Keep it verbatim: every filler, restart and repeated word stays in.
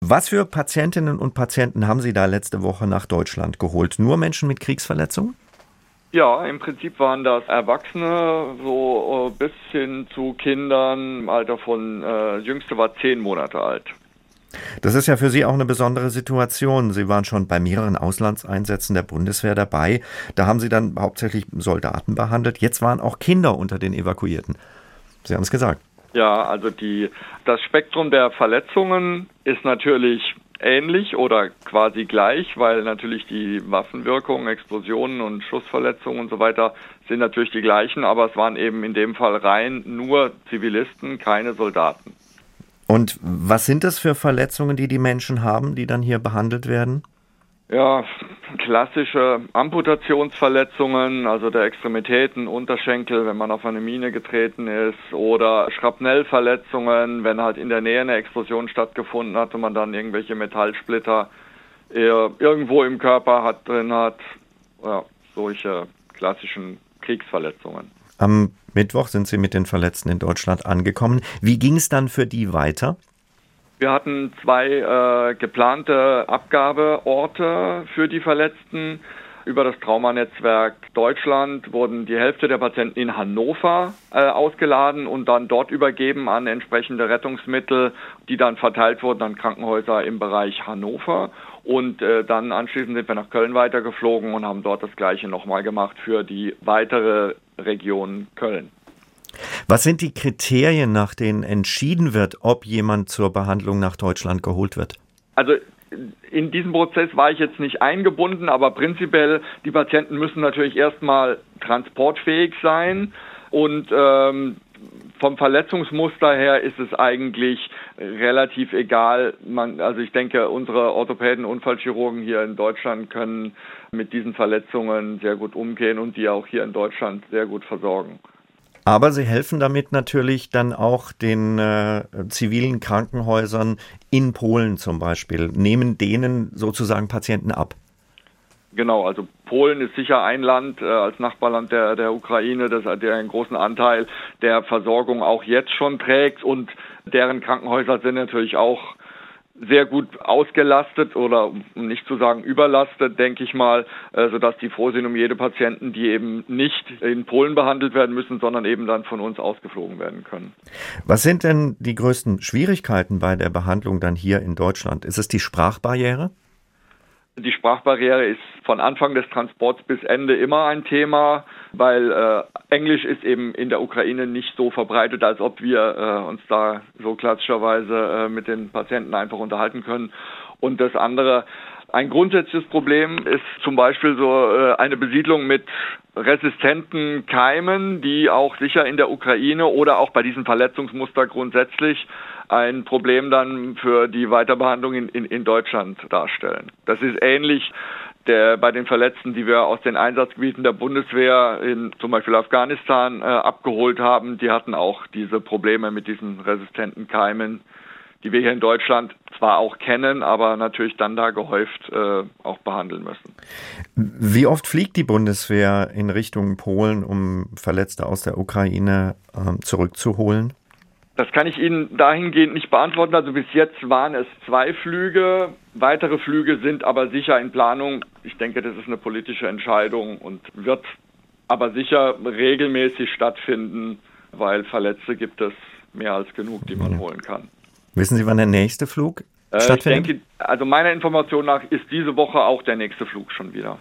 Was für Patientinnen und Patienten haben Sie da letzte Woche nach Deutschland geholt? Nur Menschen mit Kriegsverletzungen? Ja, im Prinzip waren das Erwachsene, so bis hin zu Kindern im Alter von, äh, jüngste war zehn Monate alt. Das ist ja für Sie auch eine besondere Situation. Sie waren schon bei mehreren Auslandseinsätzen der Bundeswehr dabei. Da haben Sie dann hauptsächlich Soldaten behandelt. Jetzt waren auch Kinder unter den Evakuierten. Sie haben es gesagt. Ja, also die, das Spektrum der Verletzungen ist natürlich ähnlich oder quasi gleich, weil natürlich die Waffenwirkung, Explosionen und Schussverletzungen und so weiter sind natürlich die gleichen, aber es waren eben in dem Fall rein nur Zivilisten, keine Soldaten. Und was sind das für Verletzungen, die die Menschen haben, die dann hier behandelt werden? Ja, klassische Amputationsverletzungen, also der Extremitäten, Unterschenkel, wenn man auf eine Mine getreten ist, oder Schrapnellverletzungen, wenn halt in der Nähe eine Explosion stattgefunden hat und man dann irgendwelche Metallsplitter irgendwo im Körper hat, drin hat. Ja, solche klassischen Kriegsverletzungen. Am Mittwoch sind Sie mit den Verletzten in Deutschland angekommen. Wie ging es dann für die weiter? Wir hatten zwei äh, geplante Abgabeorte für die Verletzten. Über das Traumanetzwerk Deutschland wurden die Hälfte der Patienten in Hannover äh, ausgeladen und dann dort übergeben an entsprechende Rettungsmittel, die dann verteilt wurden an Krankenhäuser im Bereich Hannover. Und äh, dann anschließend sind wir nach Köln weitergeflogen und haben dort das Gleiche nochmal gemacht für die weitere Region Köln. Was sind die Kriterien, nach denen entschieden wird, ob jemand zur Behandlung nach Deutschland geholt wird? Also in diesem Prozess war ich jetzt nicht eingebunden, aber prinzipiell, die Patienten müssen natürlich erstmal transportfähig sein und ähm, vom Verletzungsmuster her ist es eigentlich relativ egal. Man, also ich denke, unsere Orthopäden, Unfallchirurgen hier in Deutschland können mit diesen Verletzungen sehr gut umgehen und die auch hier in Deutschland sehr gut versorgen. Aber Sie helfen damit natürlich dann auch den äh, zivilen Krankenhäusern in Polen zum Beispiel, nehmen denen sozusagen Patienten ab. Genau, also Polen ist sicher ein Land äh, als Nachbarland der, der Ukraine, das der einen großen Anteil der Versorgung auch jetzt schon trägt und deren Krankenhäuser sind natürlich auch sehr gut ausgelastet oder um nicht zu sagen überlastet, denke ich mal, sodass die froh sind um jede Patienten, die eben nicht in Polen behandelt werden müssen, sondern eben dann von uns ausgeflogen werden können. Was sind denn die größten Schwierigkeiten bei der Behandlung dann hier in Deutschland? Ist es die Sprachbarriere? Die Sprachbarriere ist von Anfang des Transports bis Ende immer ein Thema, weil äh, Englisch ist eben in der Ukraine nicht so verbreitet, als ob wir äh, uns da so klassischerweise äh, mit den Patienten einfach unterhalten können. Und das andere, ein grundsätzliches Problem ist zum Beispiel so äh, eine Besiedlung mit resistenten Keimen, die auch sicher in der Ukraine oder auch bei diesem Verletzungsmuster grundsätzlich ein Problem dann für die Weiterbehandlung in, in, in Deutschland darstellen. Das ist ähnlich der, bei den Verletzten, die wir aus den Einsatzgebieten der Bundeswehr in zum Beispiel Afghanistan äh, abgeholt haben. Die hatten auch diese Probleme mit diesen resistenten Keimen, die wir hier in Deutschland zwar auch kennen, aber natürlich dann da gehäuft äh, auch behandeln müssen. Wie oft fliegt die Bundeswehr in Richtung Polen, um Verletzte aus der Ukraine äh, zurückzuholen? Das kann ich Ihnen dahingehend nicht beantworten. Also bis jetzt waren es zwei Flüge. Weitere Flüge sind aber sicher in Planung. Ich denke, das ist eine politische Entscheidung und wird aber sicher regelmäßig stattfinden, weil Verletzte gibt es mehr als genug, die man ja. holen kann. Wissen Sie, wann der nächste Flug äh, stattfindet? Ich denke, also meiner Information nach ist diese Woche auch der nächste Flug schon wieder.